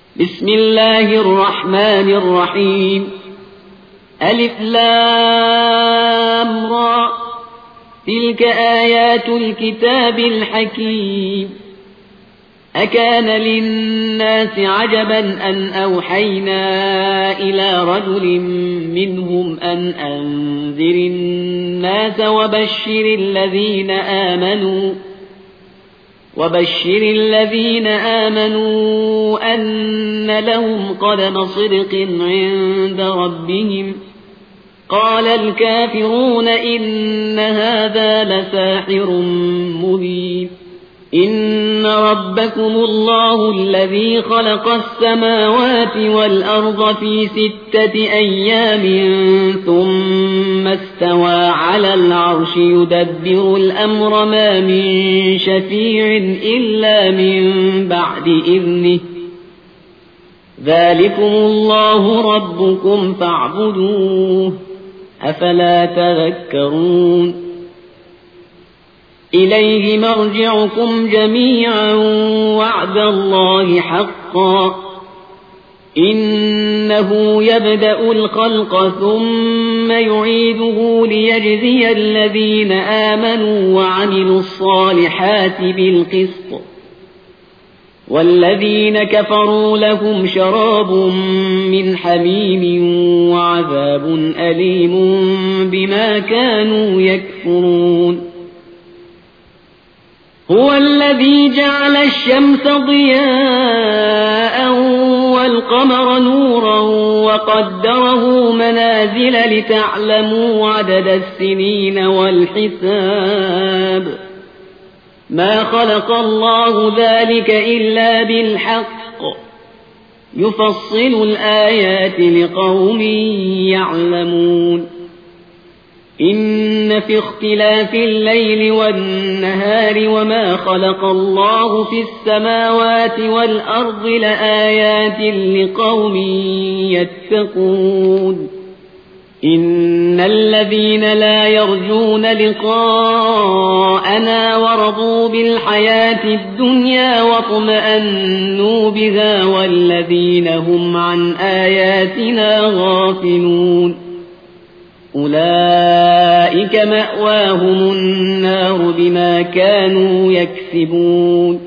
بسم الله الرحمن الرحيم ألف لام را تلك آيات الكتاب الحكيم أكان للناس عجبا أن أوحينا إلى رجل منهم أن أنذر الناس وبشر الذين آمنوا أن لهم قدم صدق عند ربهم قال الكافرون إن هذا لساحر مبين إن ربكم الله الذي خلق السماوات والأرض في 6 أيام ثم استوى على العرش يدبر الأمر ما من شفيع إلا من بعد إذنه ذلكم الله ربكم فاعبدوه أفلا تذكرون إليه مرجعكم جميعا وعد الله حقا إنه يبدأ الخلق ثم يعيده ليجزي الذين آمنوا وعملوا الصالحات بالقسط والذين كفروا لهم شراب من حميم وعذاب أليم بما كانوا يكفرون هو الذي جعل الشمس ضياء والقمر نورا وقدره منازل لتعلموا عدد السنين والحساب ما خلق الله ذلك إلا بالحق يفصل الآيات لقوم يعلمون إن في اختلاف الليل والنهار وما خلق الله في السماوات والأرض لآيات لقوم يتقون إن الذين لا يرجون لقاءنا ورضوا بالحياة الدنيا واطمأنوا بها والذين هم عن آياتنا غافلون أولئك مأواهم النار بما كانوا يكسبون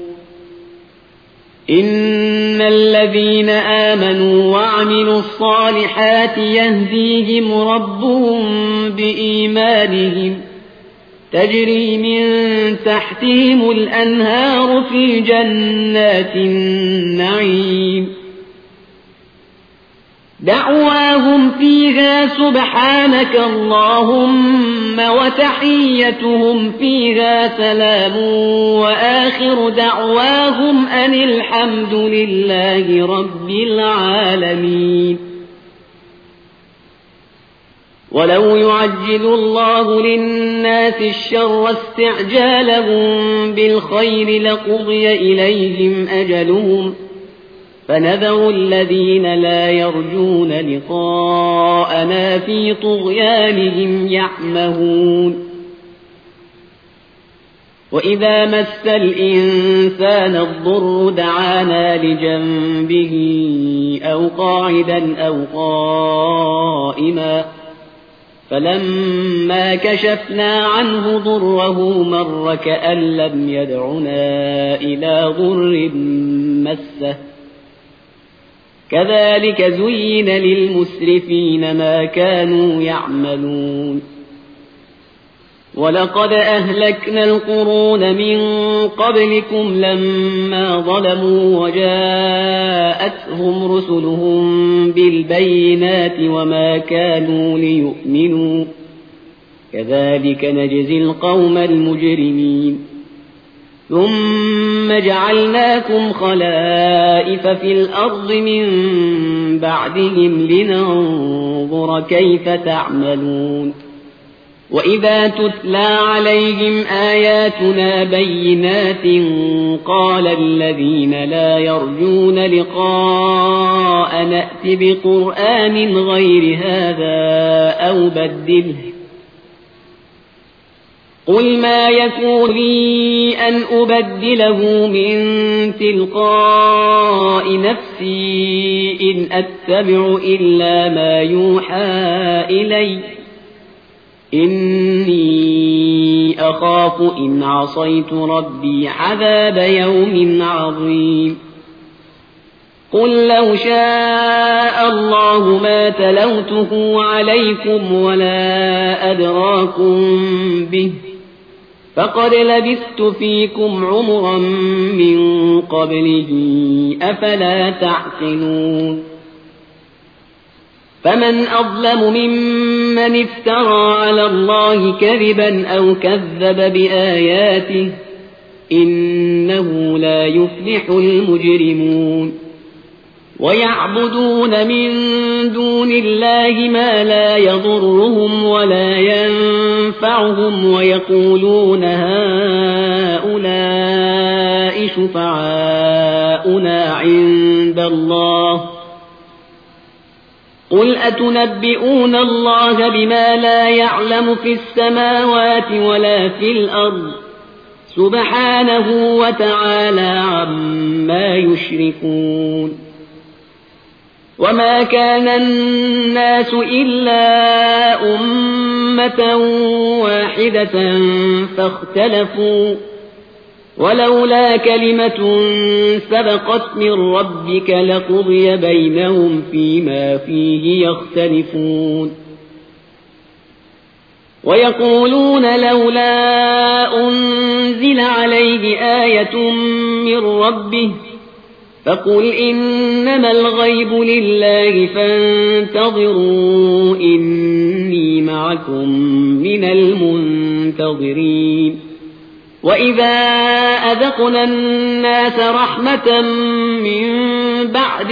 إن الذين آمنوا وعملوا الصالحات يهديهم ربهم بإيمانهم تجري من تحتهم الأنهار في جنات النعيم دعواهم فيها سبحانك اللهم وتحيتهم فيها سلام وآخر دعواهم أن الحمد لله رب العالمين ولو يعجل الله للناس الشر استعجالهم بالخير لقضي إليهم أجلهم فنذر الذين لا يرجون لقاءنا في طغيانهم يعمهون وإذا مس الإنسان الضر دعانا لجنبه أو قاعدا أو قائما فلما كشفنا عنه ضره مر كأن لم يدعنا إلى ضر مسه كذلك زين للمسرفين ما كانوا يعملون ولقد أهلكنا القرون من قبلكم لما ظلموا وجاءتهم رسلهم بالبينات وما كانوا ليؤمنوا كذلك نجزي القوم المجرمين ثم جعلناكم خلائف في الأرض من بعدهم لننظر كيف تعملون وإذا تتلى عليهم آياتنا بينات قال الذين لا يرجون لقاء نأت بقرآن غير هذا أو بدله قل ما يكون لي أن أبدله من تلقاء نفسي إن أتبع إلا ما يوحى إلي إني أخاف إن عصيت ربي عذاب يوم عظيم قل لو شاء الله ما تلوته عليكم ولا أدراكم به فقد لبثت فيكم عمرا من قبله أفلا تعقلون فمن أظلم ممن افترى على الله كذبا أو كذب بآياته إنه لا يفلح المجرمون ويعبدون من دون الله ما لا يضرهم ولا ينفعهم ويقولون هؤلاء شفعاؤنا عند الله قل أتنبئون الله بما لا يعلم في السماوات ولا في الأرض سبحانه وتعالى عما يشركون وما كان الناس إلا أمة واحدة فاختلفوا ولولا كلمة سبقت من ربك لقضي بينهم فيما فيه يختلفون ويقولون لولا أنزل عليه آية من ربه فقل إنما الغيب لله فانتظروا إني معكم من المنتظرين وإذا أذقنا الناس رحمة من بعد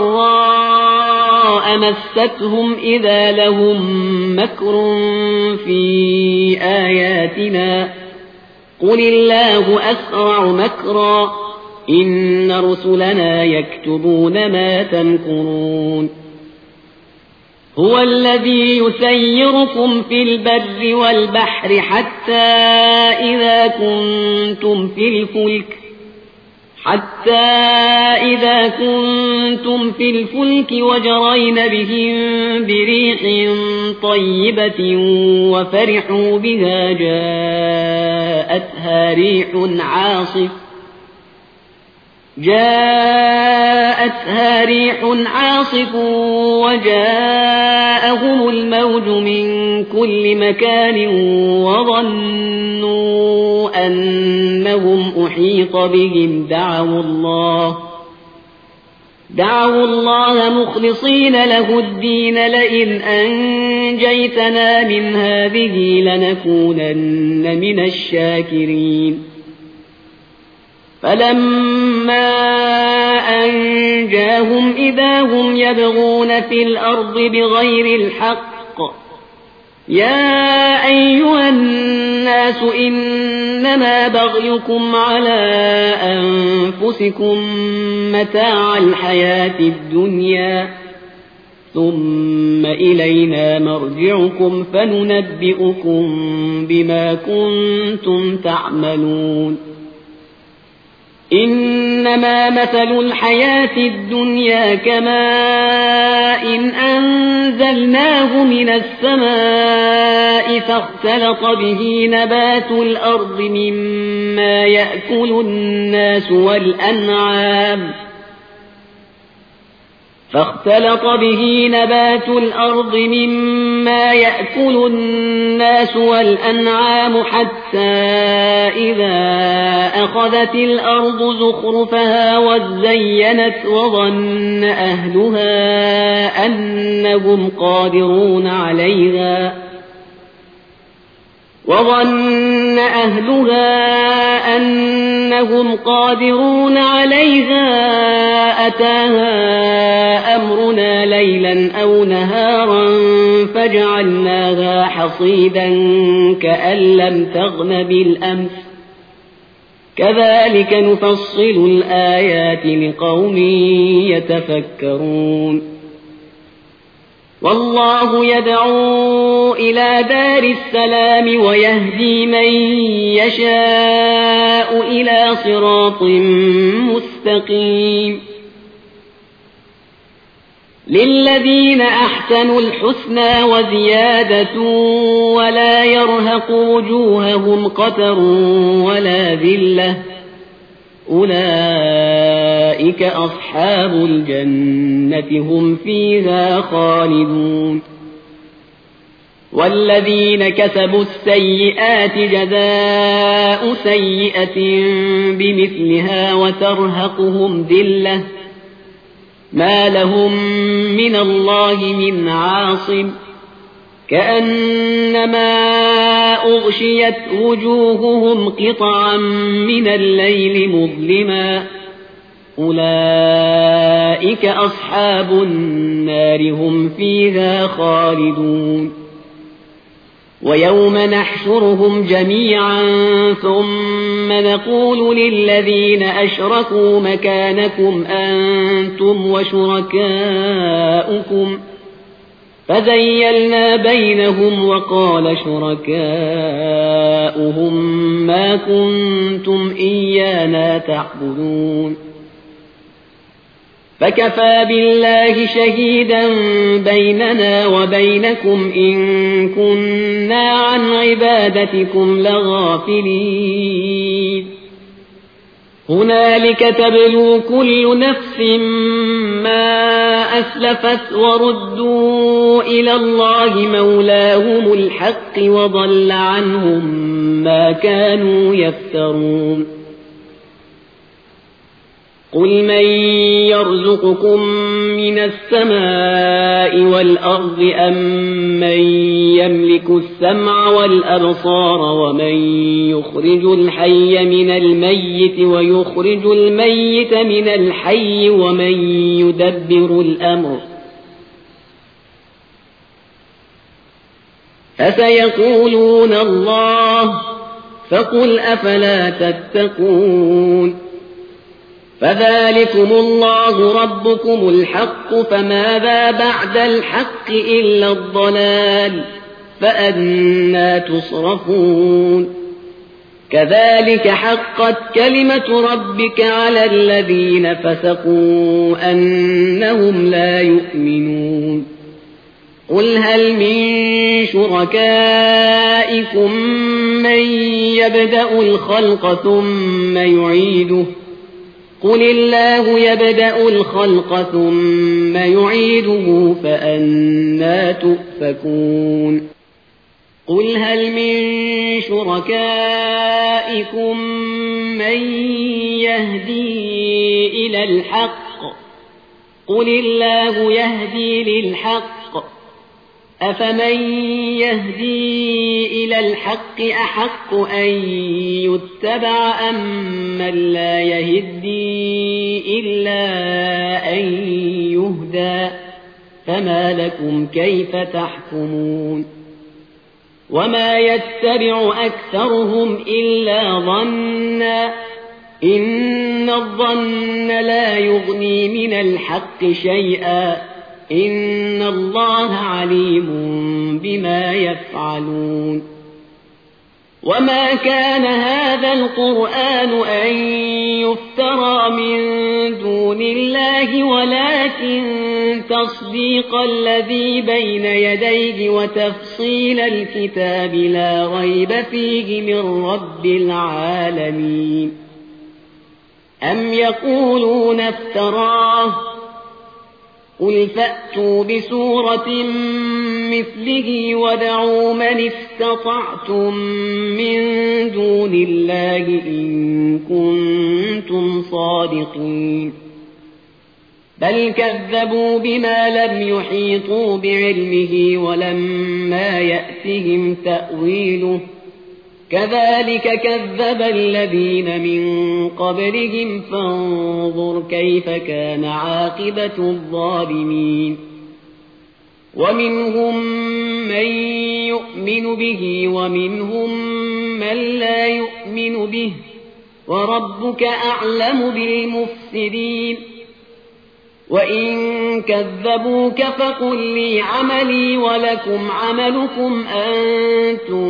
ضراء مستهم إذا لهم مكر في آياتنا قل الله أسرع مكرا إن رسلنا يكتبون ما تمكرون هو الذي يسيركم في البر والبحر حتى إذا كنتم في الفلك وجرين بهم بريح طيبة وفرحوا بها جاءتها ريح عاصف وجاءهم الموج من كل مكان وظنوا أنهم أحيط بهم دعوا الله مخلصين له الدين لئن أنجيتنا من هذه لنكونن من الشاكرين فلما أنجاهم إذا هم يبغون في الأرض بغير الحق يا أيها الناس إنما بغيكم على أنفسكم متاع الحياة الدنيا ثم إلينا مرجعكم فننبئكم بما كنتم تعملون إنما مثل الحياة الدنيا كماء أنزلناه من السماء فاختلط به نبات الأرض مما يأكل الناس والأنعام حتى إذا أخذت الأرض زخرفها وزينت وظن أهلها أنهم قادرون عليها أتاها أمرنا ليلا أو نهارا فجعلناها حصيدا كأن لم تغن بالأمس كذلك نفصل الآيات لقوم يتفكرون والله يدعو إلى دار السلام ويهدي من يشاء إلى صراط مستقيم للذين أحسنوا الحسنى وزيادة ولا يرهق وجوههم قتر ولا ذلة أولئك أصحاب الجنة هم فيها خالدون والذين كسبوا السيئات جزاء سيئة بمثلها وترهقهم ذلة ما لهم من الله من عاصم كأنما أغشيت وجوههم قطعا من الليل مظلما أولئك أصحاب النار هم فيها خالدون ويوم نحشرهم جميعا ثم نقول للذين أشركوا مكانكم أنتم وشركاؤكم فزيلنا بينهم وقال شركاؤهم ما كنتم إيانا تعبدون فكفى بالله شهيدا بيننا وبينكم إن كنا عن عبادتكم لغافلين هنالك تبلو كل نفس ما أسلفت وردوا إلى الله مولاهم الحق وضل عنهم ما كانوا يفترون قل من يرزقكم من السماء والأرض أم من يملك السمع والأبصار ومن يخرج الحي من الميت ويخرج الميت من الحي ومن يدبر الأمر فسيقولون الله فقل أفلا تتقون فذلكم الله ربكم الحق فماذا بعد الحق إلا الضلال فأنى تصرفون كذلك حقت كلمة ربك على الذين فسقوا أنهم لا يؤمنون قل هل من شركائكم من يبدأ الخلق ثم يعيده قل الله يبدأ الخلق ثم يعيده فأنى تؤفكون قل هل من شركائكم من يهدي إلى الحق قل الله يهدي للحق أفمن يهدي إلى الحق أحق أن يتبع أم من لا يهدي إلا أن يهدى فما لكم كيف تحكمون وما يتبع أكثرهم إلا ظنا إن الظن لا يغني من الحق شيئا إن الله عليم بما يفعلون وما كان هذا القرآن أن يفترى من دون الله ولكن تصديق الذي بين يديه وتفصيل الكتاب لا ريب فيه من رب العالمين أم يقولون افتراه قل فأتوا بسورة مثله ودعوا من استطعتم من دون الله إن كنتم صادقين بل كذبوا بما لم يحيطوا بعلمه ولما يأتهم تأويله كذلك كذب الذين من قبلهم فانظر كيف كان عاقبة الظالمين ومنهم من يؤمن به ومنهم من لا يؤمن به وربك أعلم بالمفسدين وإن كذبوك فقل لي عملي ولكم عملكم أنتم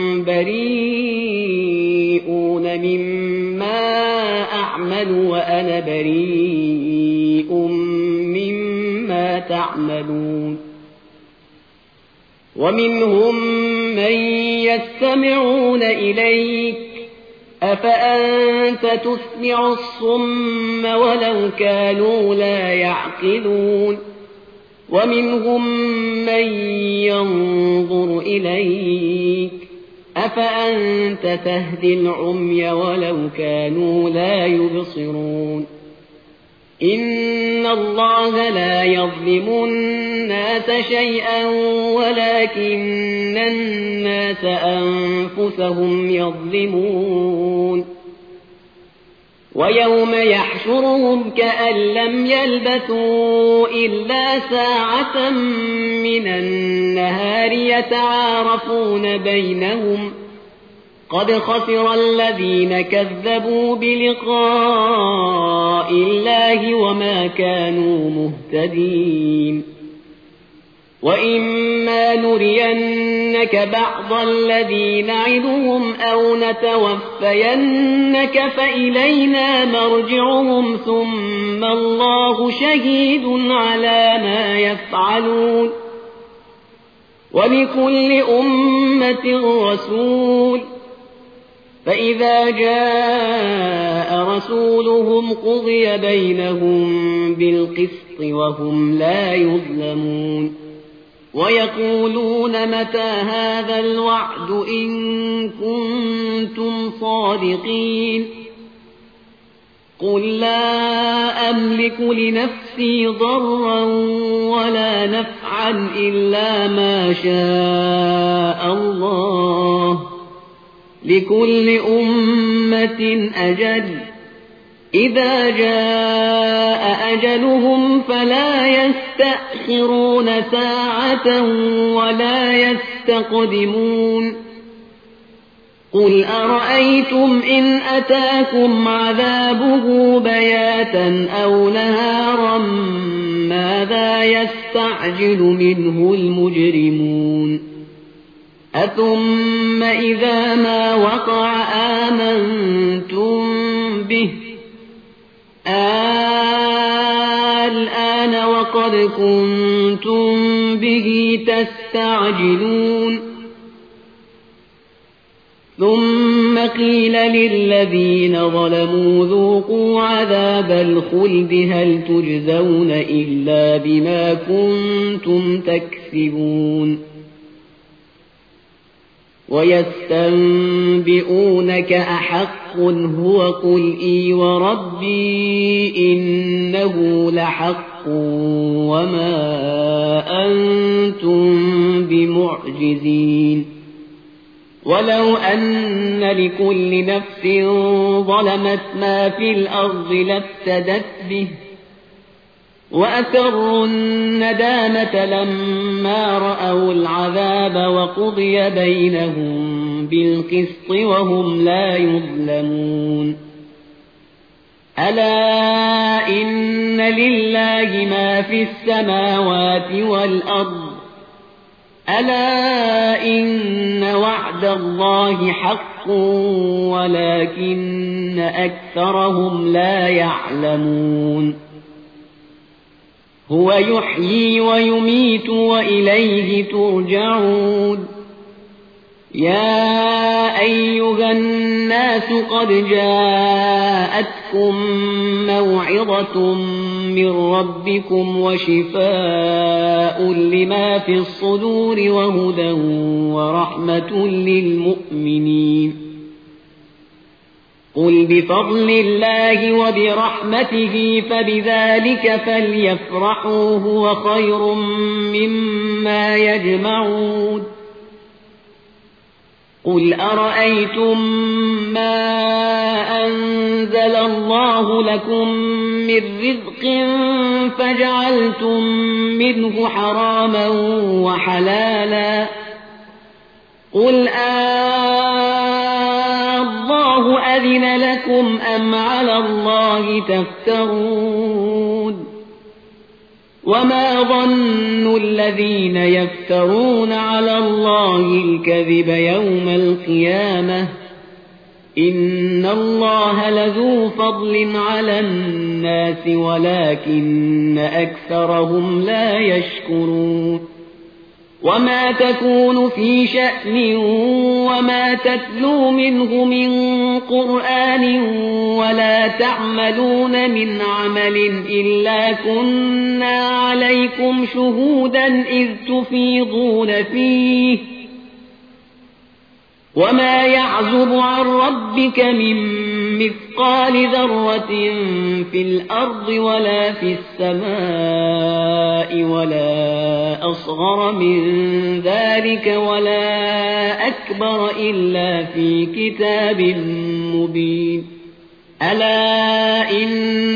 بريئون مما أعمل وأنا بريء مما تعملون ومنهم من يستمعون إليك أفأنت تسمع الصم ولو كانوا لا يعقلون ومنهم من ينظر إليك أفأنت تهدي العمي ولو كانوا لا يبصرون إن الله لا يظلم الناس شيئا ولكن الناس أنفسهم يظلمون ويوم يحشرهم كأن لم يلبثوا إلا ساعة من النهار يتعارفون بينهم قد خسر الذين كذبوا بلقاء الله وما كانوا مهتدين وإما نرينك بعض الذي نعدهم أو نتوفينك فإلينا مرجعهم ثم الله شهيد على ما يفعلون ولكل أمة رسول فإذا جاء رسولهم قضي بينهم بالقسط وهم لا يظلمون ويقولون متى هذا الوعد إن كنتم صادقين قل لا أملك لنفسي ضرا ولا نفعا إلا ما شاء الله لكل أمة أجل إذا جاء أجلهم فلا يستأخرون ساعة ولا يستقدمون قل أرأيتم إن أتاكم عذابه بياتا أو نهارا ماذا يستعجل منه المجرمون أثم إذا ما وقع آمنتم به الآن وقد كنتم به تستعجلون ثم قيل للذين ظلموا ذوقوا عذاب الخلد هل تجزون إلا بما كنتم تكسبون ويستنبئونك أحق هو قل إي وربي إنه لحق وما أنتم بمعجزين ولو أن لكل نفس ظلمت ما في الأرض لافتدت به وأسروا الندامة لما رأوا العذاب وقضي بينهم بالقسط وهم لا يظلمون ألا إن لله ما في السماوات والأرض ألا إن وعد الله حق ولكن أكثرهم لا يعلمون هو يحيي ويميت وإليه ترجعون يا أيها الناس قد جاءتكم موعظة من ربكم وشفاء لما في الصدور وهدى ورحمة للمؤمنين قل بفضل الله وبرحمته فبذلك فليفرحوا هو خير مما يجمعون قل أرأيتم ما أنزل الله لكم من رزق فجعلتم منه حراما وحلالا قل الله أذن لكم أم على الله تفترون وما ظن الذين يفترون على الله الكذب يوم القيامة إن الله لذو فضل على الناس ولكن أكثرهم لا يشكرون وما تكون في شأن وما تتلو منه من قرآن ولا تعملون من عمل إلا كنا عليكم شهودا إذ تفيضون فيه وما يعزب عن ربك من مثقال ذرة في الأرض ولا في السماء ولا أصغر من ذلك ولا أكبر إلا في كتاب مبين ألا إن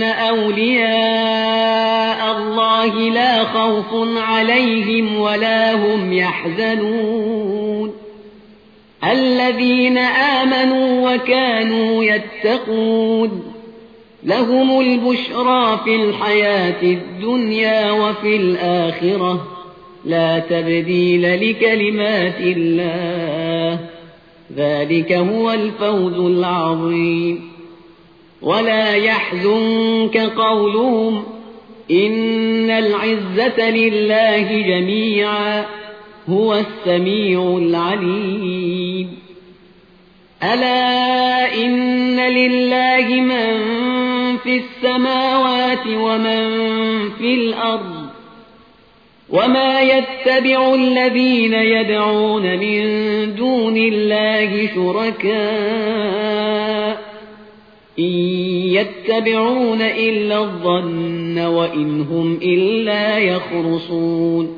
أولياء الله لا خوف عليهم ولا هم يحزنون الذين آمنوا وكانوا يتقون لهم البشرى في الحياة الدنيا وفي الآخرة لا تبديل لكلمات الله ذلك هو الفوز العظيم ولا يحزنك قولهم إن العزة لله جميعا هو السميع العليم ألا إن لله من في السماوات ومن في الأرض وما يتبع الذين يدعون من دون الله شركاء إن يتبعون إلا الظن وإن هم إلا يخرصون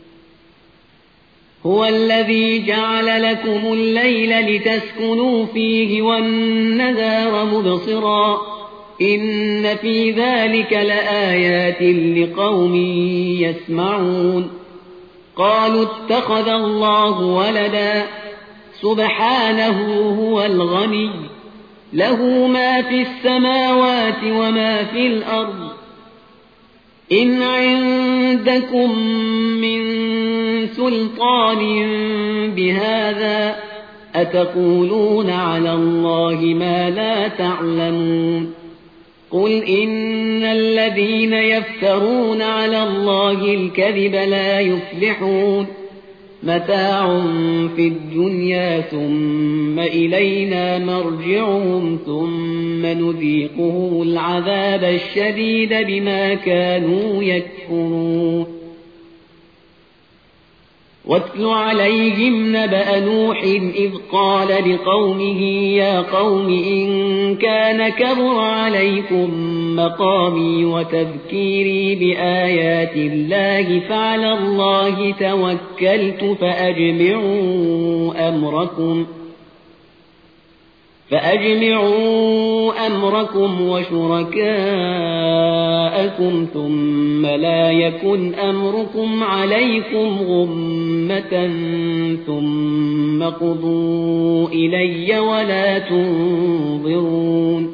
هو الذي جعل لكم الليل لتسكنوا فيه والنهار مبصرا إن في ذلك لآيات لقوم يسمعون قالوا اتخذ الله ولدا سبحانه هو الغني له ما في السماوات وما في الأرض إن عندكم من سلطان بهذا أتقولون على الله ما لا تعلمون قل إن الذين يفترون على الله الكذب لا يفلحون متاع في الدنيا ثم إلينا مرجعهم ثم نذيقهم العذاب الشديد بما كانوا يكفرون واتل عليهم نبأ نوح إذ قال لقومه يا قوم إن كان كبر عليكم مقامي وتذكيري بآيات الله فعلى الله توكلت فأجمعوا أمركم وشركاءكم ثم لا يكن أمركم عليكم غمة ثم قضوا إلي ولا تنظرون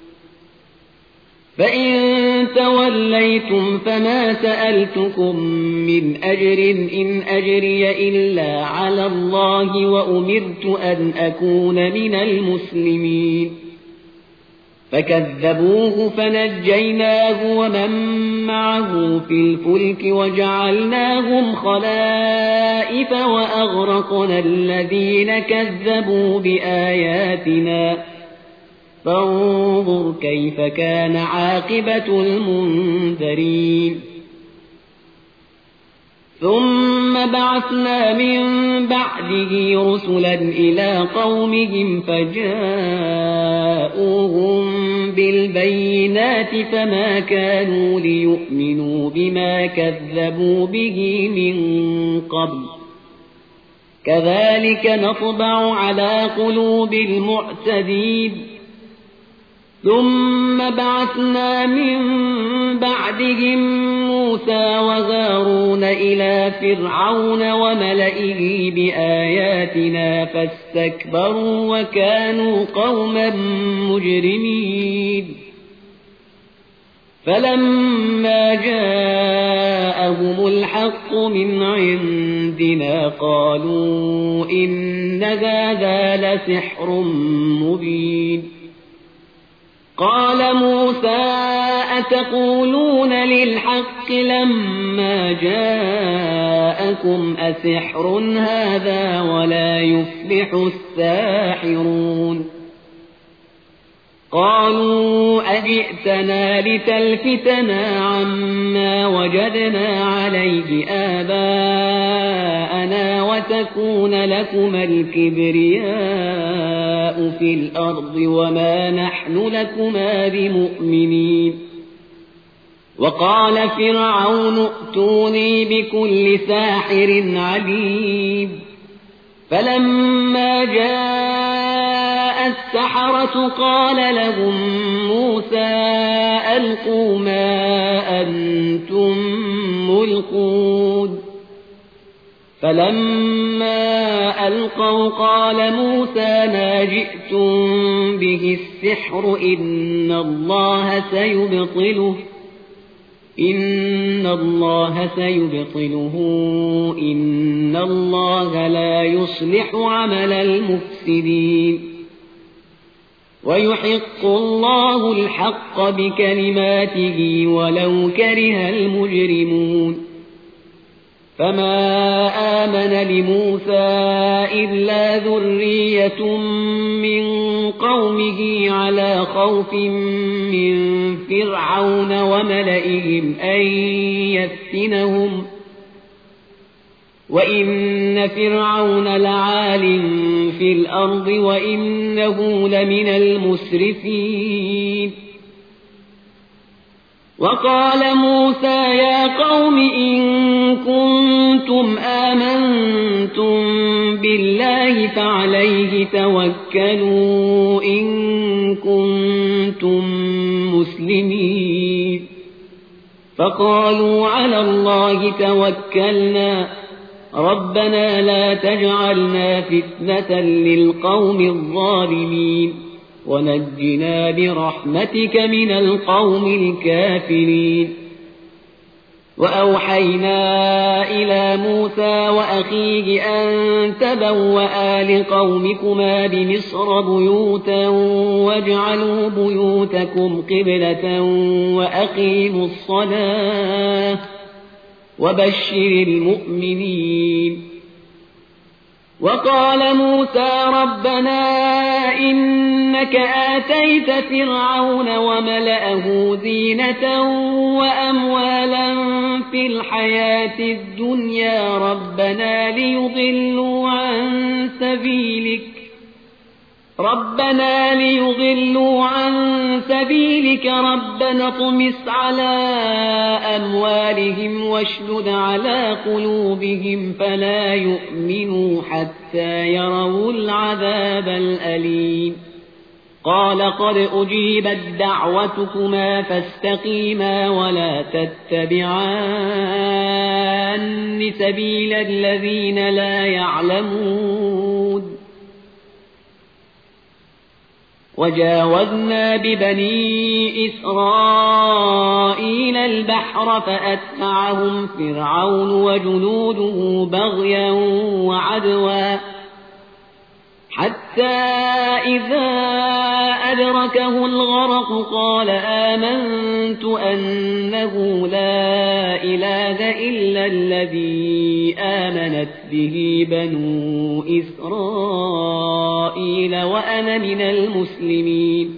فإن توليتم فما سألتكم من أجر إن أجري إلا على الله وأمرت أن أكون من المسلمين فكذبوه فنجيناه ومن معه في الفلك وجعلناهم خلائف وأغرقنا الذين كذبوا بآياتنا فانظر كيف كان عاقبة المنذرين ثم بعثنا من بعده رسلا إلى قومهم فجاءوهم بالبينات فما كانوا ليؤمنوا بما كذبوا به من قبل كذلك نطبع على قلوب المعتدين ثم بعثنا من بعدهم موسى وهارون إلى فرعون وملئه بآياتنا فاستكبروا وكانوا قوما مجرمين فلما جاء جاءهم الحق من عندنا قالوا إن هذا لسحر مبين قال موسى أتقولون للحق لما جاءكم أسحر هذا ولا يفلح الساحرون قالوا أجئتنا لتلفتنا عما وجدنا عليه آباءنا وتكون لكما الكبرياء في الأرض وما نحن لكما بمؤمنين وقال فرعون ائتوني بكل ساحر عليم فلما جاء السحرة قال لهم موسى ألقوا ما أنتم ملقون فلما ألقوا قال موسى ما جئتم به السحر إن الله سيبطله إن الله لا يصلح عمل المفسدين ويحق الله الحق بكلماته ولو كره المجرمون فما آمن لموسى إلا ذرية من قومه على خوف من فرعون وملئهم أن يفتنهم وإن فرعون لعال في الأرض وإنه لمن المسرفين وقال موسى يا قوم إن كنتم آمنتم بالله فعليه توكلوا إن كنتم مسلمين فقالوا على الله توكلنا ربنا لا تجعلنا فتنة للقوم الظالمين ونجنا برحمتك من القوم الكافرين وأوحينا إلى موسى وأخيه أن تبوأ لقومكما بمصر بيوتا واجعلوا بيوتكم قبلة وأقيموا الصلاة وبشر المؤمنين وقال موسى ربنا إنك آتيت فرعون وملأه زينة وأموالا في الحياة الدنيا ربنا ليضلوا عن سبيلك ربنا اطمس على أموالهم واشدد على قلوبهم فلا يؤمنوا حتى يروا العذاب الأليم قال قد أجيبت دعوتكما فاستقيما ولا تتبعان سبيل الذين لا يعلمون وجاوزنا ببني إسرائيل البحر فأتبعهم فرعون وجنوده بغيا وعدوا حتى إذا أدركه الغرق قال آمنت أنه لا إله إلا الذي آمنت به بنو إسرائيل وأنا من المسلمين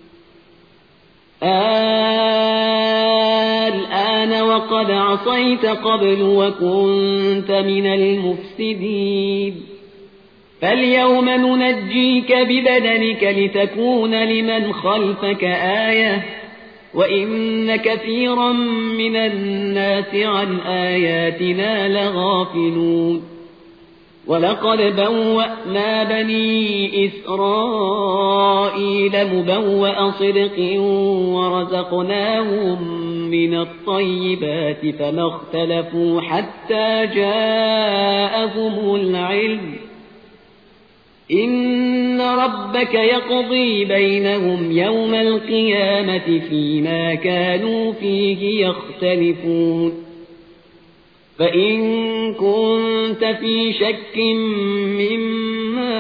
الآن وقد عصيت قبل وكنت من المفسدين فاليوم ننجيك ببدنك لتكون لمن خلفك آية وإن كثيرا من الناس عن آياتنا لغافلون ولقد بوأنا بني إسرائيل مبوأ صدق ورزقناهم من الطيبات فما اختلفوا حتى جاءهم العلم إن ربك يقضي بينهم يوم القيامة فيما كانوا فيه يختلفون فإن كنت في شك مما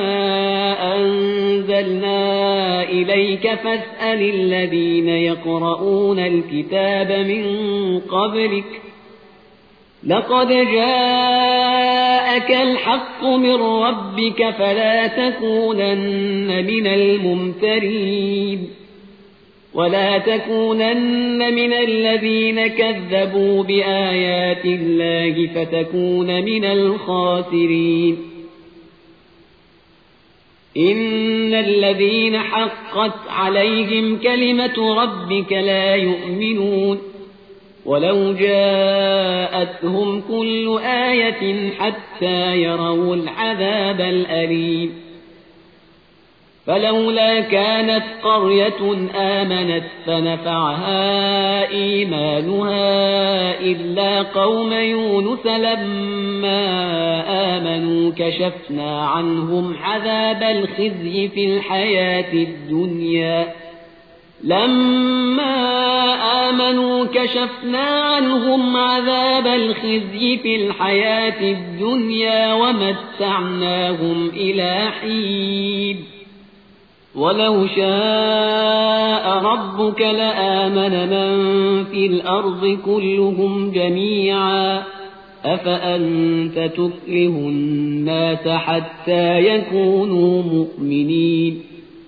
أنزلنا إليك فاسأل الذين يقرؤون الكتاب من قبلك لقد جاءك الحق من ربك فلا تكونن من الممترين ولا تكونن من الذين كذبوا بآيات الله فتكون من الخاسرين إن الذين حقت عليهم كلمة ربك لا يؤمنون ولو جاءتهم كل آية حتى يروا العذاب الأليم فلولا كانت قرية آمنت فنفعها إيمانها إلا قوم يونس لما آمنوا كشفنا عنهم عذاب الخزي في الحياة الدنيا ومتعناهم إلى حين ولو شاء ربك لآمن من في الأرض كلهم جميعا أفأنت تكره الناس حتى يكونوا مؤمنين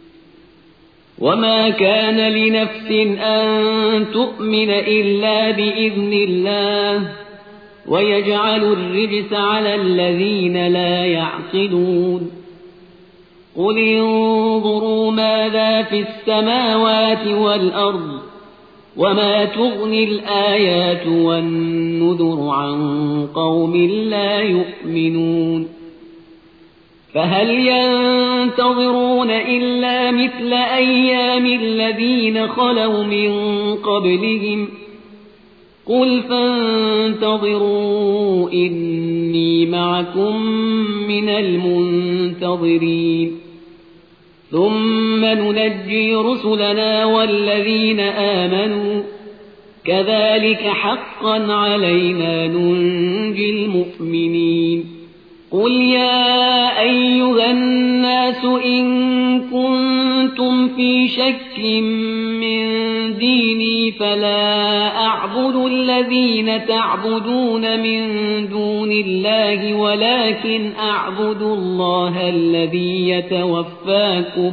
وما كان لنفس أن تؤمن إلا بإذن الله ويجعل الرجس على الذين لا يعقلون قل انظروا ماذا في السماوات والأرض وما تغني الآيات والنذر عن قوم لا يؤمنون فهل ينتظرون إلا مثل أيام الذين خلوا من قبلهم قل فانتظروا إني معكم من المنتظرين ثم ننجي رسلنا والذين آمنوا كذلك حقا علينا ننجي المؤمنين قل يا أيها الناس إن كنتم في شك من ديني فلا أعبد الذين تعبدون من دون الله ولكن أعبد الله الذي يتوفاكم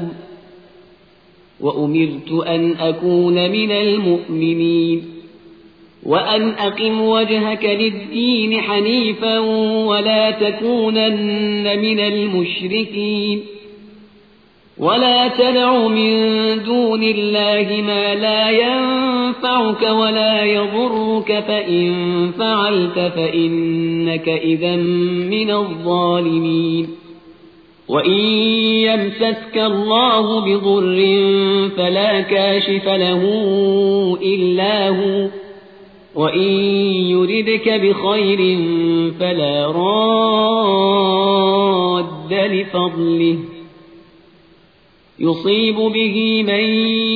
وأمرت أن أكون من المؤمنين وأن أقم وجهك للدين حنيفا ولا تكونن من المشركين ولا تدع من دون الله ما لا ينفعك ولا يضرك فإن فعلت فإنك إذا من الظالمين وإن يمسسك الله بضر فلا كاشف له إلا هو وإن يردك بخير فلا راد لفضله يصيب به من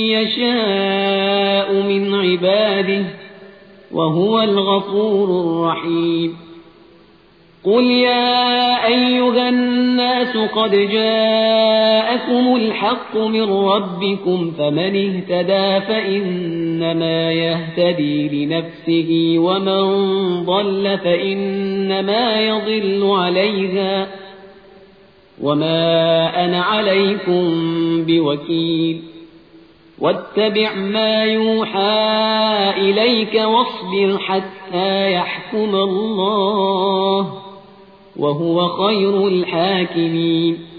يشاء من عباده وهو الغفور الرحيم قل يا أيها الناس قد جاءكم الحق من ربكم فمن اهتدى فإنما يهتدي لنفسه ومن ضل فإنما يضل عليها وما أنا عليكم بوكيل واتبع ما يوحى إليك واصبر حتى يحكم الله وهو خير الحاكمين